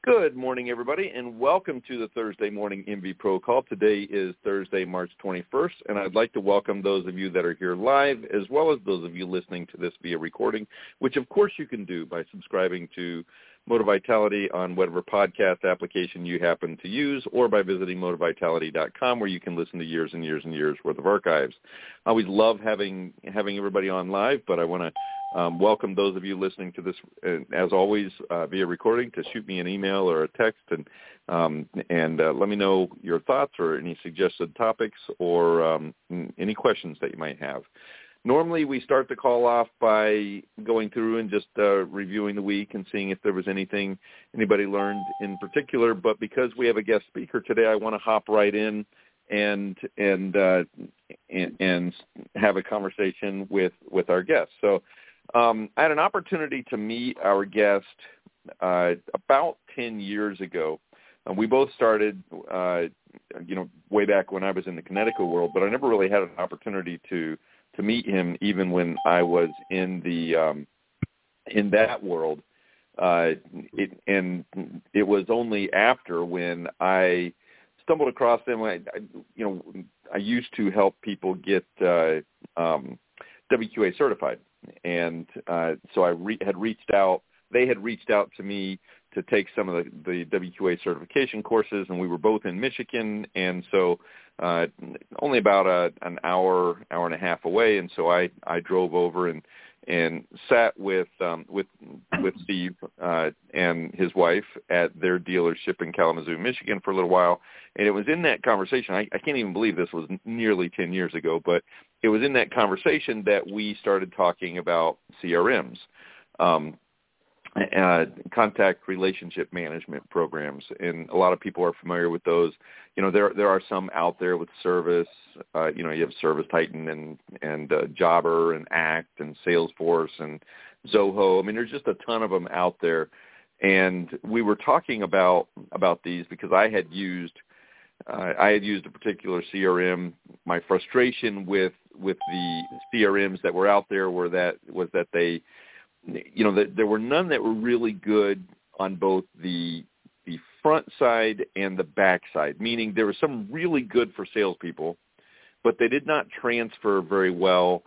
Good morning, everybody, and welcome to the Thursday Morning MV Pro Call. Today is Thursday, March 21st, and I'd like to welcome those of you that are here live, as well as those of you listening to this via recording, which, of course, you can do by subscribing to Motivitality on whatever podcast application you happen to use, or by visiting motivitality.com, where you can listen to years and years and years worth of archives. I always love having everybody on live, but I want to welcome those of you listening to this, as always, via recording, to shoot me an email or a text and let me know your thoughts or any suggested topics or any questions that you might have. Normally, we start the call off by going through and just reviewing the week and seeing if there was anything anybody learned in particular. But because we have a guest speaker today, I want to hop right in and have a conversation with our guest. So I had an opportunity to meet our guest about 10 years ago. We both started, way back when I was in the Connecticut world, but I never really had an opportunity to meet him, even when I was in that world. It was only after when I stumbled across him. I used to help people get WQA certified, and so I had reached out. They had reached out to me to take some of the WQA certification courses, and we were both in Michigan, and so only about an hour and a half away, and so I drove over and sat with Steve and his wife at their dealership in Kalamazoo, Michigan, for a little while. And it was in that conversation, I can't even believe this was nearly 10 years ago, but it was in that conversation that we started talking about CRMs. Contact relationship management programs, and a lot of people are familiar with those. There are some out there with Service. You have Service Titan and Jobber and Act and Salesforce and Zoho. I mean, there's just a ton of them out there. And we were talking about these because I had used a particular CRM. My frustration with the CRMs that were out there was that they, that there were none that were really good on both the front side and the back side, meaning there were some really good for salespeople, but they did not transfer very well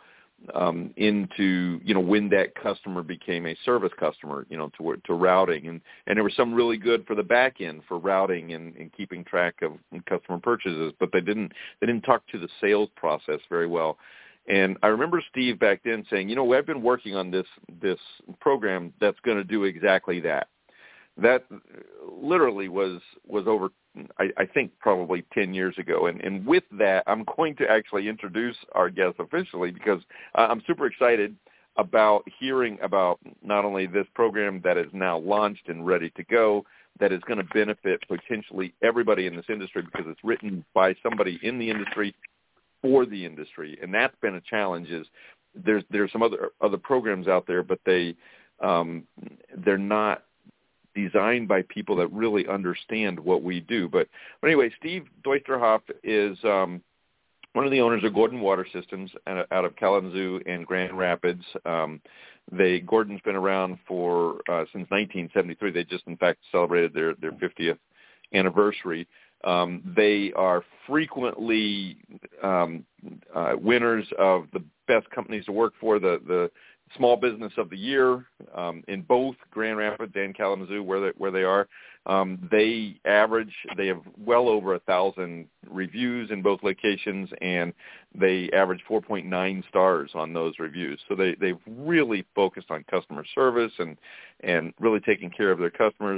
into, when that customer became a service customer, to routing. And there was some really good for the back end for routing and keeping track of customer purchases, but they didn't talk to the sales process very well. And I remember Steve back then saying, I've been working on this program that's going to do exactly that. That literally was over, I think, probably 10 years ago. And with that, I'm going to actually introduce our guest officially, because I'm super excited about hearing about not only this program that is now launched and ready to go, that is going to benefit potentially everybody in this industry, because it's written by somebody in the industry for the industry. And that's been a challenge. Is there's some other programs out there, but they're not designed by people that really understand what we do. But anyway, Steve Doisterhoff is one of the owners of Gordon Water Systems out of Kalamazoo and Grand Rapids. Gordon's been around for since 1973. They just, in fact, celebrated their 50th anniversary. They are frequently winners of the best companies to work for, the Small Business of the Year in both Grand Rapids and Kalamazoo, where they are. They have well over 1,000 reviews in both locations, and they average 4.9 stars on those reviews. So they've really focused on customer service and really taking care of their customers.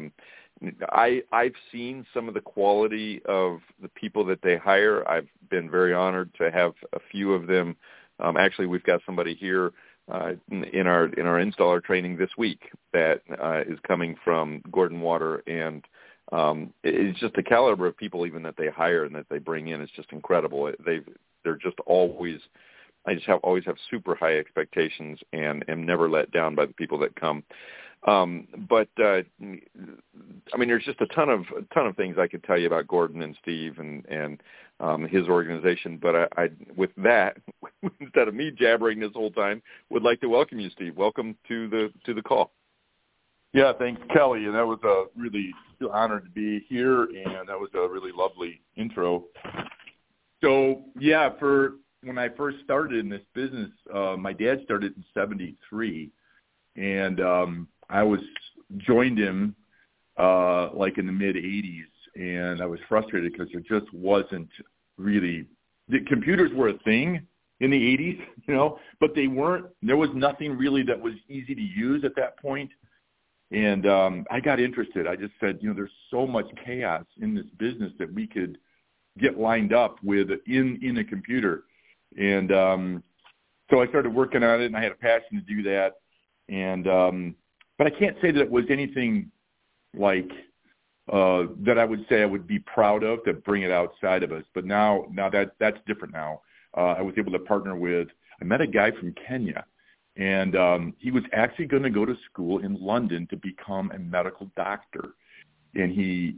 I've seen some of the quality of the people that they hire. I've been very honored to have a few of them. Actually, we've got somebody here in our installer training this week that is coming from Gordon Water, and it's just the caliber of people even that they hire and that they bring in is just incredible. They're just always always have super high expectations and am never let down by the people that come. But I mean, there's just a ton of things I could tell you about Gordon and Steve and his organization. But I with that, instead of me jabbering this whole time, would like to welcome you, Steve. Welcome to the call. Yeah, thanks, Kelly. And that was a really honored to be here, and that was a really lovely intro. So, yeah, when I first started in this business, my dad started in 73, and I joined him like in the mid-'80s, and I was frustrated because there just wasn't really – the computers were a thing in the 80s, but they weren't – there was nothing really that was easy to use at that point. And I got interested. I just said, there's so much chaos in this business that we could get lined up with in a computer. And so I started working on it, and I had a passion to do that. And but I can't say that it was anything like that I would say I would be proud of to bring it outside of us. But now that's different now. I was able to partner with – I met a guy from Kenya. And he was actually going to go to school in London to become a medical doctor. And he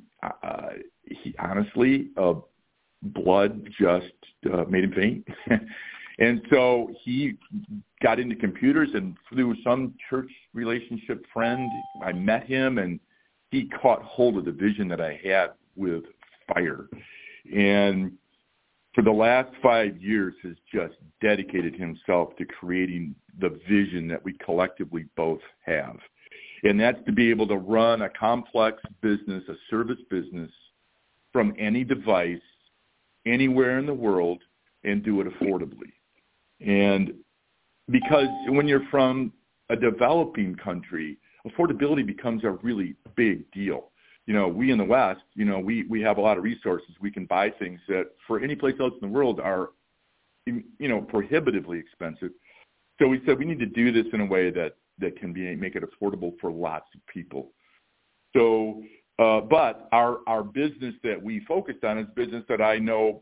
honestly, blood just made him faint. And so he got into computers, and through some church relationship friend, I met him, and he caught hold of the vision that I had with fire. And for the last 5 years has just dedicated himself to creating the vision that we collectively both have. And that's to be able to run a complex business, a service business, from any device, anywhere in the world, and do it affordably. And because when you're from a developing country, affordability becomes a really big deal. We in the West, we have a lot of resources. We can buy things that for any place else in the world are, prohibitively expensive. So we said we need to do this in a way that can make it affordable for lots of people. So, but our business that we focused on is business that I know,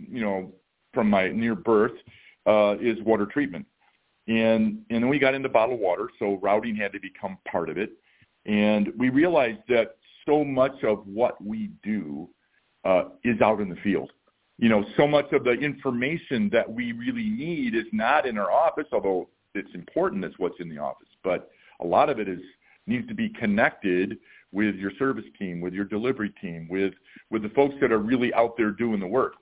from my near birth, is water treatment. And then we got into bottled water, so routing had to become part of it. And we realized that so much of what we do is out in the field. So much of the information that we really need is not in our office, although it's important that's what's in the office. But a lot of it needs to be connected with your service team, with your delivery team, with the folks that are really out there doing the work.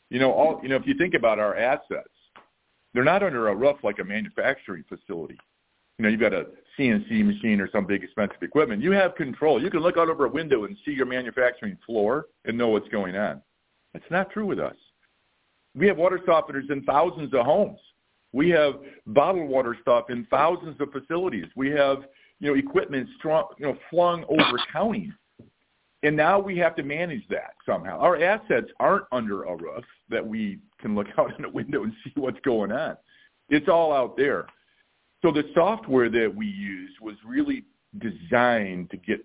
If you think about our assets, they're not under a roof like a manufacturing facility. You've got a CNC machine or some big expensive equipment. You have control. You can look out over a window and see your manufacturing floor and know what's going on. That's not true with us. We have water softeners in thousands of homes. We have bottled water stuff in thousands of facilities. We have, equipment flung over counties. And now we have to manage that somehow. Our assets aren't under a roof that we can look out in a window and see what's going on. It's all out there. So the software that we used was really designed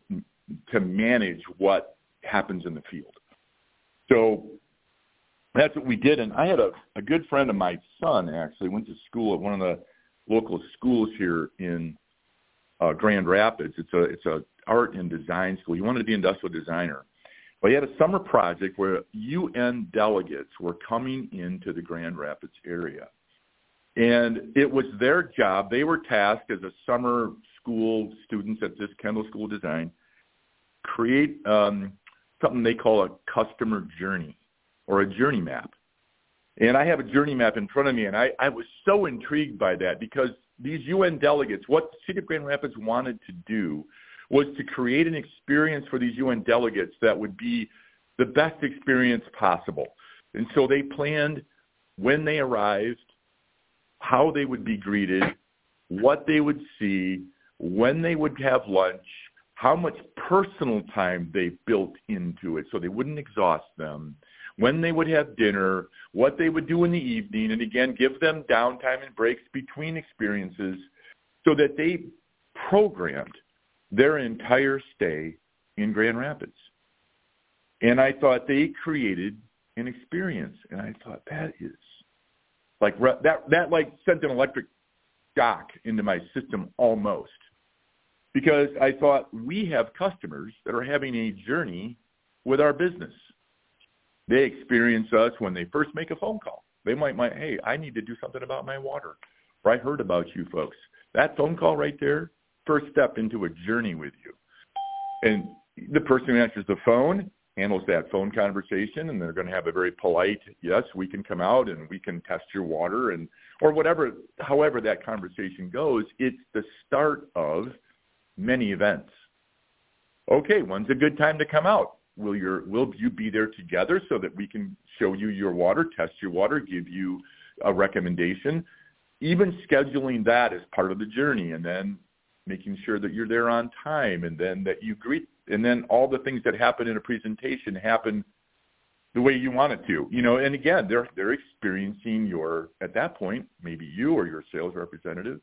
to manage what happens in the field. So that's what we did. And I had a good friend of my son actually went to school at one of the local schools here in Grand Rapids. It's a art and design school. He wanted to be an industrial designer. But he had a summer project where UN delegates were coming into the Grand Rapids area. And it was their job. They were tasked as a summer school students at this Kendall School of Design, create something they call a customer journey or a journey map. And I have a journey map in front of me, and I was so intrigued by that because these UN delegates, what the City of Grand Rapids wanted to do was to create an experience for these UN delegates that would be the best experience possible. And so they planned when they arrived, how they would be greeted, what they would see, when they would have lunch, how much personal time they built into it so they wouldn't exhaust them, when they would have dinner, what they would do in the evening, and again, give them downtime and breaks between experiences so that they programmed their entire stay in Grand Rapids. And I thought they created an experience, and I thought that is like that like sent an electric shock into my system almost, because I thought we have customers that are having a journey with our business. They experience us when they first make a phone call. They might, hey, I need to do something about my water, or I heard about you folks. That phone call right there, first step into a journey with you. And the person who answers the phone handles that phone conversation, and they're going to have a very polite, yes, we can come out and we can test your water, and or whatever, however that conversation goes. It's the start of many events. Okay, when's a good time to come out? Will you be there together so that we can show you your water, test your water, give you a recommendation? Even scheduling that as part of the journey, and then making sure that you're there on time, and then that you greet, and then all the things that happen in a presentation happen the way you want it to. And again, they're experiencing at that point, maybe you or your sales representative.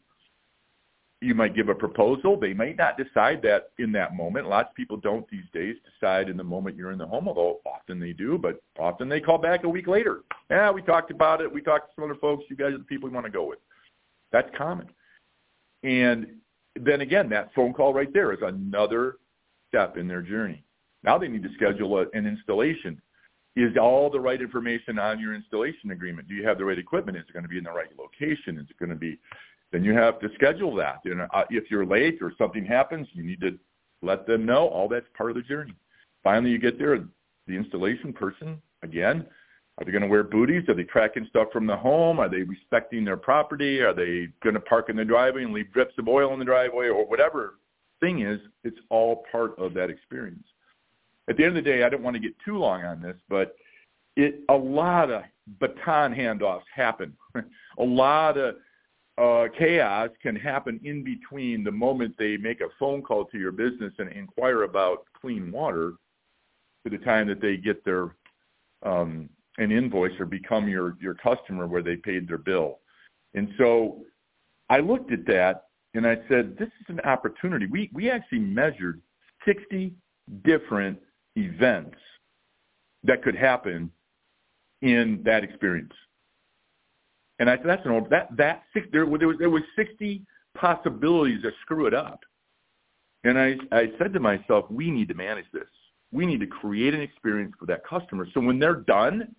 You might give a proposal. They might not decide that in that moment. Lots of people don't these days decide in the moment you're in the home, although often they do, but often they call back a week later. Yeah, we talked about it. We talked to some other folks. You guys are the people we want to go with. That's common. And then again, that phone call right there is another step in their journey. Now they need to schedule an installation. Is all the right information on your installation agreement? Do you have the right equipment? Is it going to be in the right location? Is it going to be... Then you have to schedule that. If you're late or something happens, you need to let them know. All that's part of the journey. Finally, you get there. The installation person, again, are they going to wear booties? Are they tracking stuff from the home? Are they respecting their property? Are they going to park in the driveway and leave drips of oil in the driveway, or whatever thing is? It's all part of that experience. At the end of the day, I don't want to get too long on this, but a lot of baton handoffs happen. A lot of chaos can happen in between the moment they make a phone call to your business and inquire about clean water to the time that they get their an invoice or become your customer where they paid their bill. And so I looked at that and I said, this is an opportunity. We actually measured 60 different events that could happen in that experience. And I said, there was 60 possibilities to screw it up. And I said to myself, we need to manage this. We need to create an experience for that customer. So when they're done,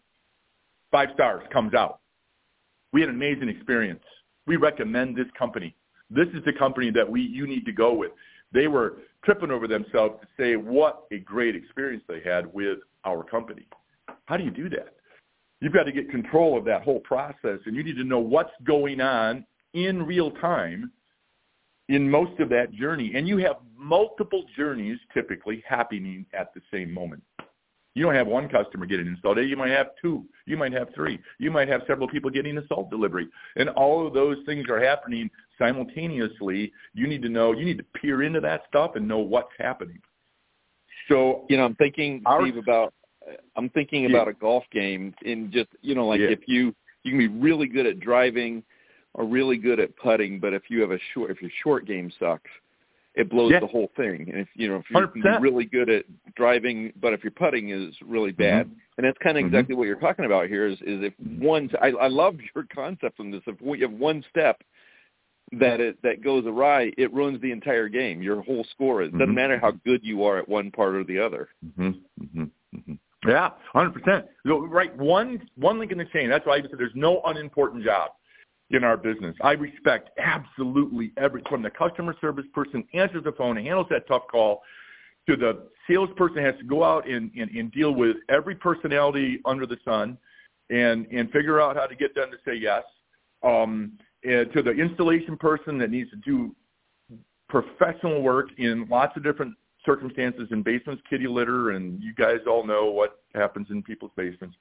5 stars comes out. We had an amazing experience. We recommend this company. This is the company that you need to go with. They were tripping over themselves to say what a great experience they had with our company. How do you do that? You've got to get control of that whole process, and you need to know what's going on in real time in most of that journey. And you have multiple journeys typically happening at the same moment. You don't have one customer getting installed. You might have 2. You might have 3. You might have several people getting a salt delivery. And all of those things are happening simultaneously. You need to peer into that stuff and know what's happening. So, I'm thinking, Steve, about a golf game in just, if you can be really good at driving or really good at putting, but if your short game sucks, it blows the whole thing. And if you're really good at driving, but if your putting is really bad, and that's kind of exactly what you're talking about here is if I love your concept on this. If you have one step that goes awry, it ruins the entire game. Your whole score. It doesn't matter how good you are at one part or the other. Yeah, 100%. Right, one link in the chain. That's why I said there's no unimportant job in our business. I respect absolutely from the customer service person answers the phone and handles that tough call to the salesperson has to go out and deal with every personality under the sun and figure out how to get them to say yes. And to the installation person that needs to do professional work in lots of different circumstances in basements, kitty litter, and you guys all know what happens in people's basements,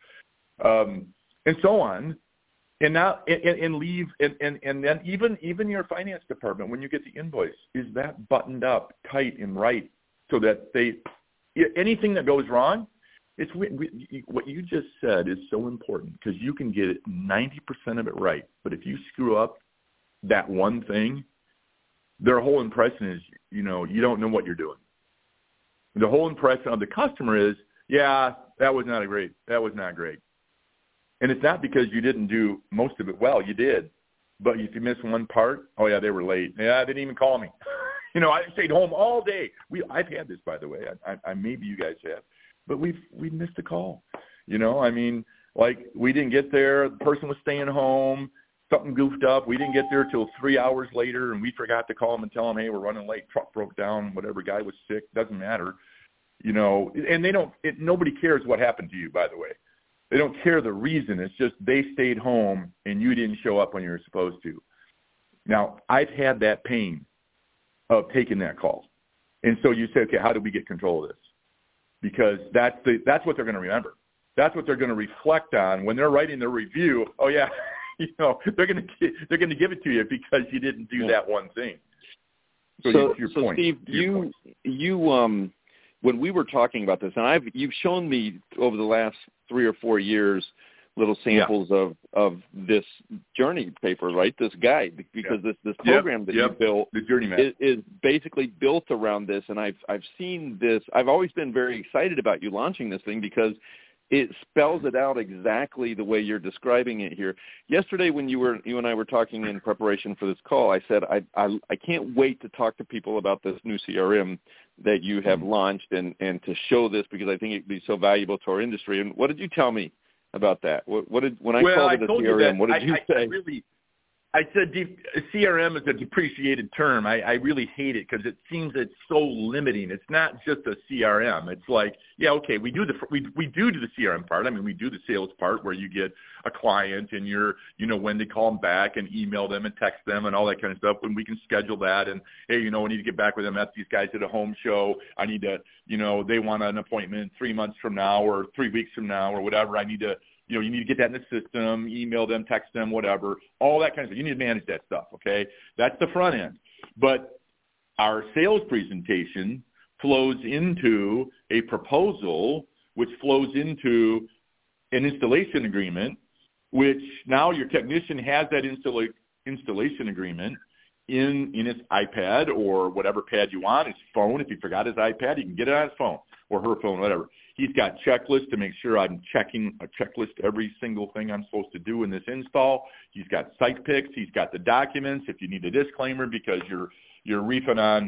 and so on. And now, and leave, and then even your finance department, when you get the invoice, is that buttoned up tight and right so that anything that goes wrong, it's what you just said is so important because you can get 90% of it right, but if you screw up that one thing, their whole impression is you don't know what you're doing. The whole impression of the customer is, yeah, that was not great. And it's not because you didn't do most of it well. You did. But if you miss one part, oh, yeah, they were late. Yeah, they didn't even call me. I stayed home all day. I've had this, by the way. I maybe you guys have. But we've missed a call. We didn't get there. The person was staying home. something goofed up. We didn't get there till 3 hours later, and we forgot to call them and tell them, hey, we're running late. Truck broke down. Whatever, guy was sick. Doesn't matter. And nobody cares what happened to you, by the way. They don't care the reason. It's just they stayed home and you didn't show up when you were supposed to. Now, I've had that pain of taking that call. And so you say, okay, how do we get control of this? Because that's what they're going to remember. That's what they're going to reflect on when they're writing their review. Oh, yeah, they're going to give it to you because you didn't do that one thing. So your point. Steve, you when we were talking about this, and you've shown me over the last 3 or 4 years little samples of this journey paper, right? This guide, because this program that you built the Journey Map is basically built around this. And I've seen this. I've always been very excited about you launching this thing because it spells it out exactly the way you're describing it here. Yesterday, when you and I were talking in preparation for this call, I said I can't wait to talk to people about this new CRM that you have launched and to show this, because I think it would be so valuable to our industry. And what did you tell me about that? When I called it a CRM, what did you say? I said CRM is a depreciated term. I really hate it because it seems it's so limiting. It's not just a CRM. It's like, yeah, okay, we do the CRM part. I mean, we do the sales part where you get a client and when they call them back and email them and text them and all that kind of stuff. When we can schedule that and, hey, we need to get back with them at these guys at a home show. I need to, they want an appointment 3 months from now or 3 weeks from now or whatever. I need to, you need to get that in the system, email them, text them, whatever, all that kind of stuff. You need to manage that stuff, okay? That's the front end. But our sales presentation flows into a proposal, which flows into an installation agreement, which now your technician has that installation agreement in his iPad or whatever pad you want, his phone. If he forgot his iPad, he can get it on his phone or her phone, whatever. He's got checklists to make sure I'm checking a checklist every single thing I'm supposed to do in this install. He's got site pics. He's got the documents. If you need a disclaimer because you're reefing on,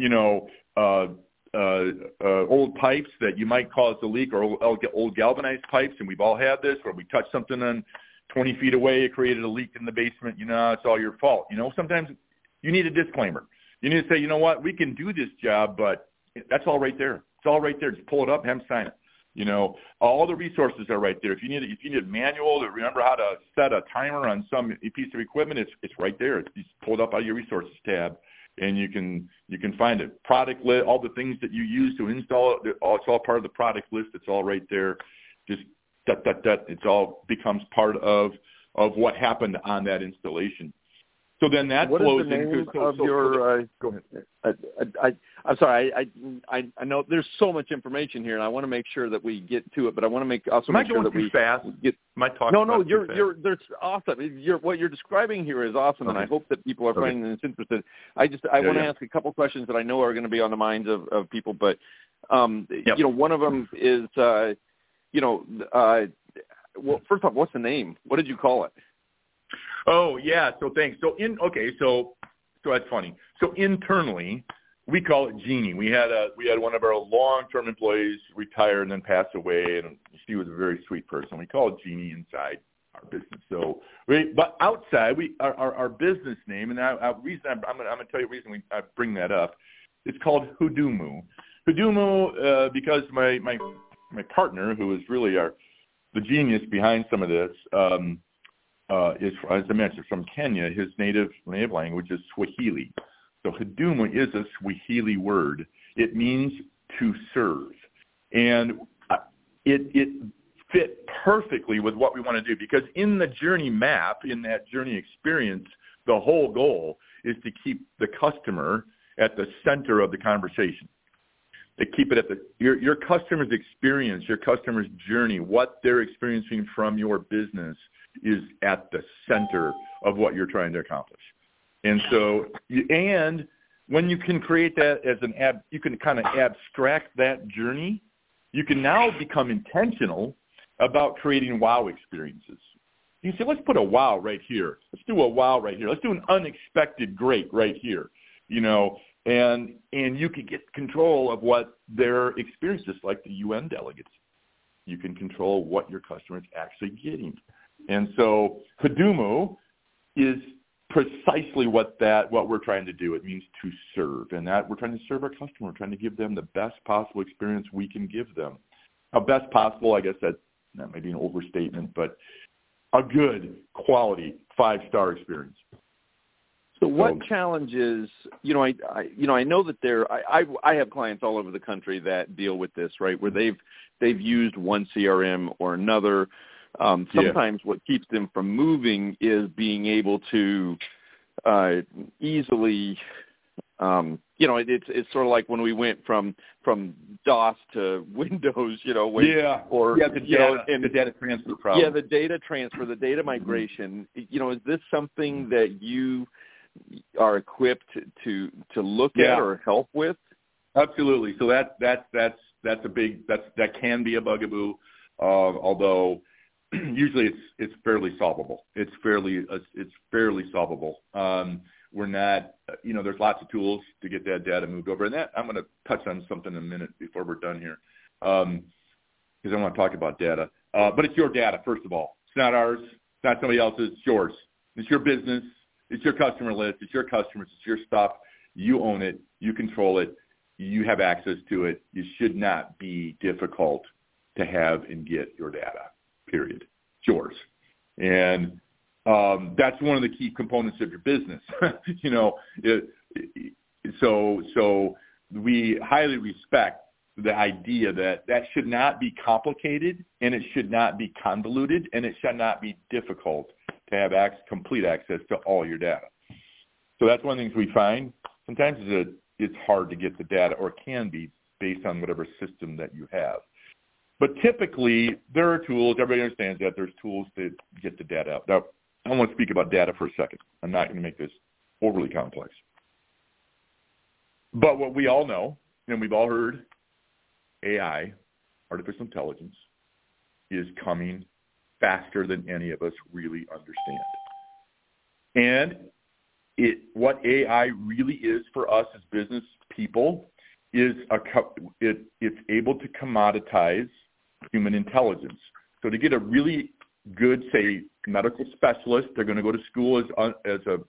old pipes that you might cause a leak, or old galvanized pipes, and we've all had this where we touched something on 20 feet away, it created a leak in the basement. It's all your fault. Sometimes you need a disclaimer. You need to say, you know what, we can do this job, but that's all right there. It's all right there. Just pull it up and have them sign it. All the resources are right there. If you need a manual to remember how to set a timer on some piece of equipment, it's right there. It's pulled up out of your resources tab, and you can find it. Product list, all the things that you use to install it, it's all part of the product list. It's all right there. Just it all becomes part of what happened on that installation. So then that flows into. Go ahead. I'm sorry. I know there's so much information here, and I want to make sure that we get to it. But I want to make sure that we fast. Get. Am I talking? No. That's awesome. What you're describing here is awesome, and I hope that people are finding this interesting. I want to ask a couple questions that I know are going to be on the minds of people. But one of them is well, first off, what's the name? What did you call it? Oh, yeah. So thanks. So that's funny. So internally, we call it Genie. We had one of our long-term employees retire and then pass away, and she was a very sweet person. We call it Genie inside our business. So, but outside, our business name, and I'm going to tell you the reason I bring that up. It's called Hudumu. Hudumu, because my partner, who is really the genius behind some of this, is, as I mentioned, from Kenya. His native language is Swahili. So Hudumu is a Swahili word. It means to serve. And it fit perfectly with what we want to do, because in the journey map, in that journey experience, the whole goal is to keep the customer at the center of the conversation. To keep it at your customer's experience, your customer's journey, what they're experiencing from your business is at the center of what you're trying to accomplish. And so, when you can create that as you can kind of abstract that journey, you can now become intentional about creating wow experiences. You say, let's put a wow right here. Let's do a wow right here. Let's do an unexpected great right here. And you can get control of what their experience is, like the UN delegates. You can control what your customer is actually getting. And so Hudumu is precisely what we're trying to do. It means to serve, and that we're trying to serve our customer. We're trying to give them the best possible experience we can give them. Now, best possible, I guess that may be an overstatement, but a good quality 5-star experience. So what challenges, I know that I have clients all over the country that deal with this, right, where they've used one CRM or another. Sometimes what keeps them from moving is being able to easily, it's sort of like when we went from DOS to Windows, the data transfer problem. Yeah, the data transfer, the data migration. Is this something that you are equipped to look at or help with? Absolutely. So that can be a bugaboo, although usually it's fairly solvable. It's fairly solvable. We're not, there's lots of tools to get that data moved over, and that I'm going to touch on something in a minute before we're done here, because I want to talk about data. But it's your data, first of all. It's not ours. It's not somebody else's. It's yours. It's your business. It's your customer list. It's your customers. It's your stuff. You own it. You control it. You have access to it. It should not be difficult to have and get your data, period. It's yours. And that's one of the key components of your business. So we highly respect the idea that should not be complicated, and it should not be convoluted, and it should not be difficult to have complete access to all your data. So that's one of the things we find. Sometimes it's hard to get the data, or can be, based on whatever system that you have. But typically, there are tools. Everybody understands that there's tools to get the data out. Now, I want to speak about data for a second. I'm not going to make this overly complex. But what we all know, and we've all heard, AI, artificial intelligence, is coming faster than any of us really understand. And what AI really is for us as business people is it's able to commoditize human intelligence. So to get a really good, say, medical specialist, they're going to go to school as a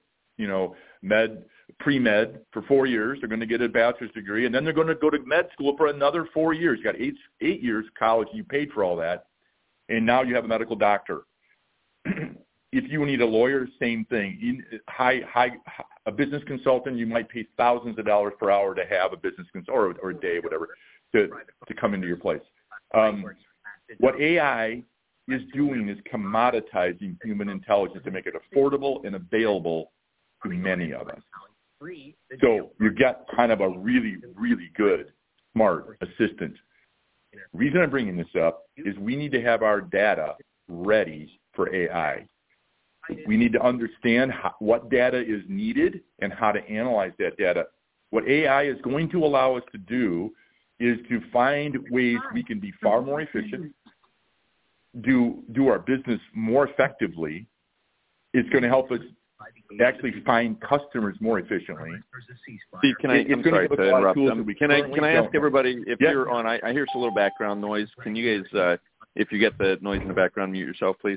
pre-med for 4 years. They're going to get a bachelor's degree, and then they're going to go to med school for another 4 years. You got eight years college. You paid for all that, and now you have a medical doctor. If you need a lawyer, same thing. A business consultant, you might pay thousands of dollars per hour to have a business consultant, or a day, whatever, to come into your place. What AI is doing is commoditizing human intelligence to make it affordable and available to many of us. So you get kind of a really, really good, smart assistant. The reason I'm bringing this up is we need to have our data ready for AI. We need to understand what data is needed and how to analyze that data. What AI is going to allow us to do is to find ways we can be far more efficient, do our business more effectively. It's going to help us actually find customers more efficiently. Steve, I'm sorry to interrupt. Can I ask everybody, if you're on, I hear some little background noise. Can you guys, if you get the noise in the background, mute yourself, please?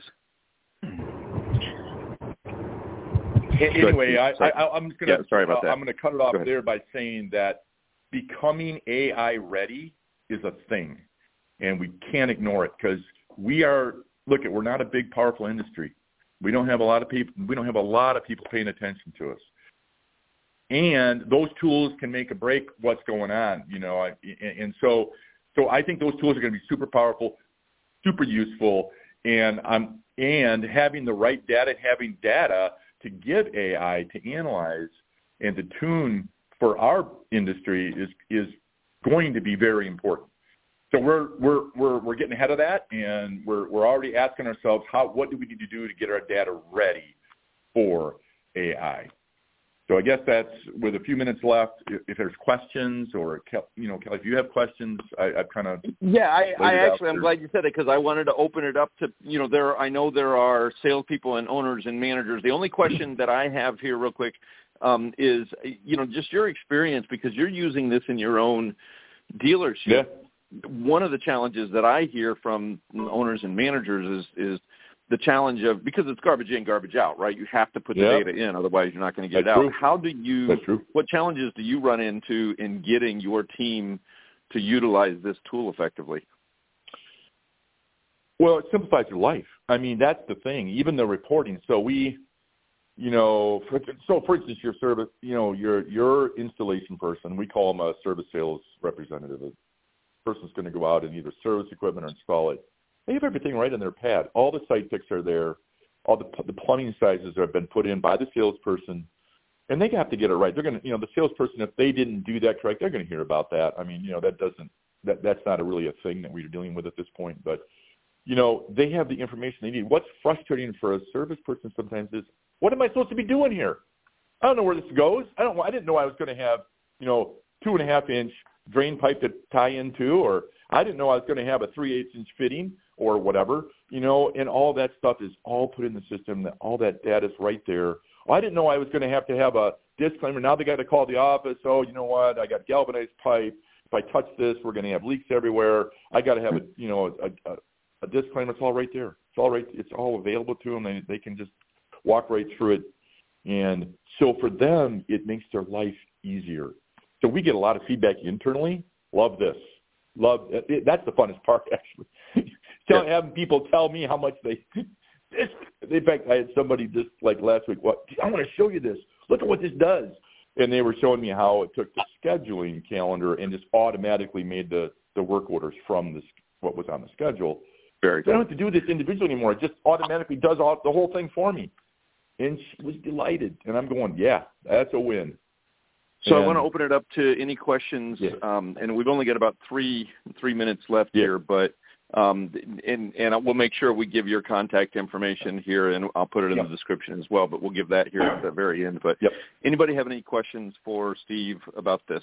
Anyway, I'm just going to sorry about that. I'm going to cut it off there by saying that becoming AI ready is a thing, and we can't ignore it, because we're not a big, powerful industry. We don't have a lot of people. We don't have a lot of people paying attention to us, and those tools can make or break what's going on. And so I think those tools are going to be super powerful, super useful, and having the right data, having data to give AI to analyze and to tune for our industry is going to be very important. So we're getting ahead of that, and we're already asking ourselves, what do we need to do to get our data ready for AI? So I guess that's, with a few minutes left, if there's questions, or if you have questions, I've kind of I'm glad you said it, because I wanted to open it up to I know there are salespeople and owners and managers. The only question that I have here, real quick, is just your experience, because you're using this in your own dealership. Yeah. One of the challenges that I hear from owners and managers is the challenge of, because it's garbage in, garbage out, right? You have to put the data in, otherwise you're not going to get That's it true. out. How do you? That's true. What challenges do you run into in getting your team to utilize this tool effectively? Well, it simplifies your life. I mean, that's the thing. Even the reporting. So we, for instance, your service, your installation person, we call them a service sales representative. A person's going to go out and either service equipment or install it. They have everything right on their pad. All the site picks are there. All the plumbing sizes have been put in by the salesperson, and they have to get it right. They're going to, the salesperson, if they didn't do that correct, they're going to hear about that. I mean, that's not really a thing that we're dealing with at this point. But, they have the information they need. What's frustrating for a service person sometimes is, what am I supposed to be doing here? I don't know where this goes. I didn't know I was going to have, 2.5-inch drain pipe to tie into, or I didn't know I was going to have a 3/8-inch fitting or whatever, and all that stuff is all put in the system. That all that data is right there. Oh, I didn't know I was going to have a disclaimer. Now they got to call the office. Oh, you know what? I got galvanized pipe. If I touch this, we're going to have leaks everywhere. I got to have a disclaimer. It's all right there. It's all right. It's all available to them. They can just walk right through it. And so for them, it makes their life easier. So we get a lot of feedback internally. Love this. That's the funnest part, actually. Having people tell me how much in fact, I had somebody just like last week, I want to show you this. Look at what this does. And they were showing me how it took the scheduling calendar and just automatically made the work orders from what was on the schedule. Very cool. I don't have to do this individually anymore. It just automatically does the whole thing for me. And she was delighted. And I'm going, yeah, that's a win. So I want to open it up to any questions, and we've only got about three minutes left here, but and we'll make sure we give your contact information here, and I'll put it in the description as well, but we'll give that here at the very end. But anybody have any questions for Steve about this?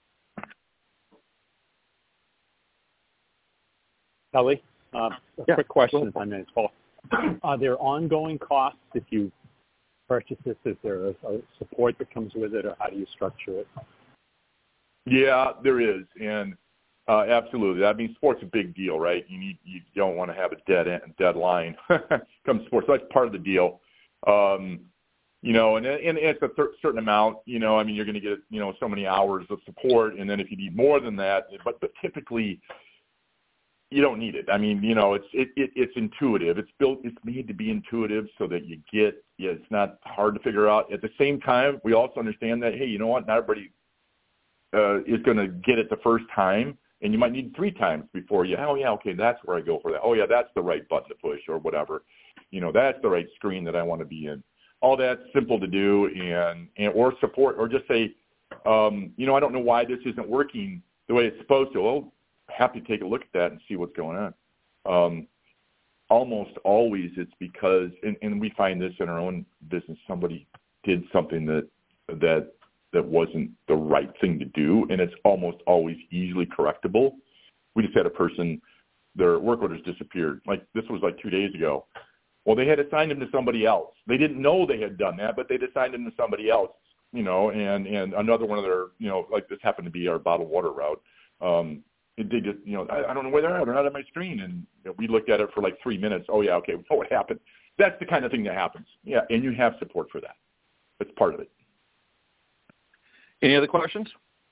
Kelly, quick question, if I may, Paul. Are there ongoing costs if you purchase this? Is there a support that comes with it, or how do you structure it? Yeah, there is, and absolutely. I mean, sport's a big deal, right? You don't want to have a dead line come sports. So that's part of the deal. And it's a certain amount. I mean, you're going to get so many hours of support, and then if you need more than that, but typically you don't need it. I mean, it's intuitive. It's made to be intuitive so that you get. It's not hard to figure out. At the same time, we also understand that, hey, you know what? Not everybody is going to get it the first time, and you might need 3 times before you. Oh yeah, okay, that's where I go for that. Oh yeah, that's the right button to push or whatever. That's the right screen that I want to be in. All that's simple to do, and or support, or just say, I don't know why this isn't working the way it's supposed to. Well, happy to take a look at that and see what's going on. Almost always it's because, and we find this in our own business, somebody did something that wasn't the right thing to do, and it's almost always easily correctable. We just had a person, their work orders disappeared. Like this was like 2 days ago. Well, they had assigned them to somebody else. They didn't know they had done that, but they'd assigned them to somebody else, and another one of their, like this happened to be our bottled water route. They just, I don't know where they're at. They're not on my screen. And we looked at it for like 3 minutes. Oh, yeah, okay, we know what happened. That's the kind of thing that happens. Yeah, and you have support for that. That's part of it. Any other questions?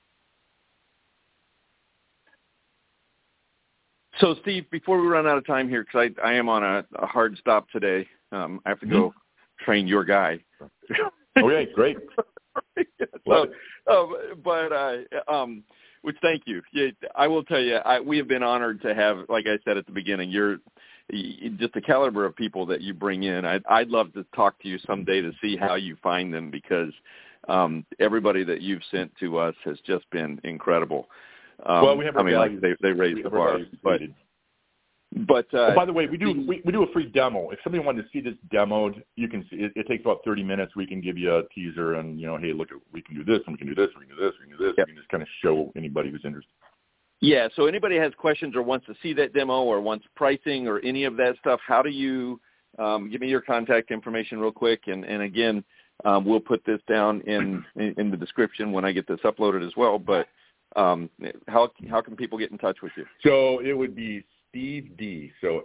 So, Steve, before we run out of time here, because I am on a hard stop today, I have to go train your guy. Okay, great. Which, thank you. I will tell you, we have been honored to have, like I said at the beginning, you're just the caliber of people that you bring in. I'd love to talk to you someday to see how you find them, because everybody that you've sent to us has just been incredible. Well, we have our values. Like they raised the bar. But by the way, we do a free demo. If somebody wanted to see this demoed, you can see it. It takes about 30 minutes. We can give you a teaser, and hey, look, we can do this, and we can do this, we can do this, we can do this. Yep. We can just kind of show anybody who's interested. Yeah. So anybody has questions or wants to see that demo or wants pricing or any of that stuff, how do you give me your contact information real quick? And again, we'll put this down in the description when I get this uploaded as well. But how can people get in touch with you? So it would be Steve D, so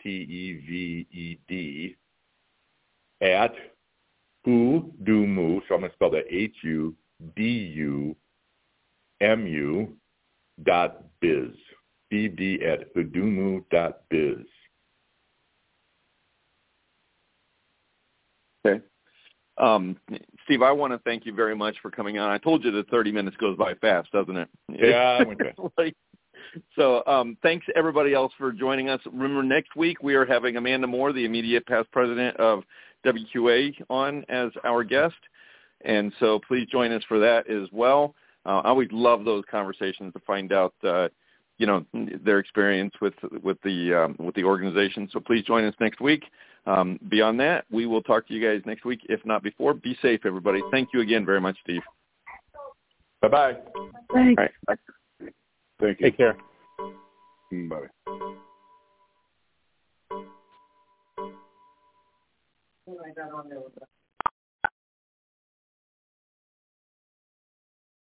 STEVED, at Hudumu, so I'm going to spell that HUDUMU.biz. Steve D at Hudumu.biz. Okay. Steve, I want to thank you very much for coming on. I told you that 30 minutes goes by fast, doesn't it? Yeah, I went fast. So thanks, everybody else, for joining us. Remember, next week we are having Amanda Moore, the immediate past president of WQA, on as our guest. And so please join us for that as well. I always love those conversations to find out, their experience with the organization. So please join us next week. Beyond that, we will talk to you guys next week, if not before. Be safe, everybody. Thank you again very much, Steve. Bye-bye. Thanks. All right. Bye. Thank you. Take care. Bye. What do I got on there with that?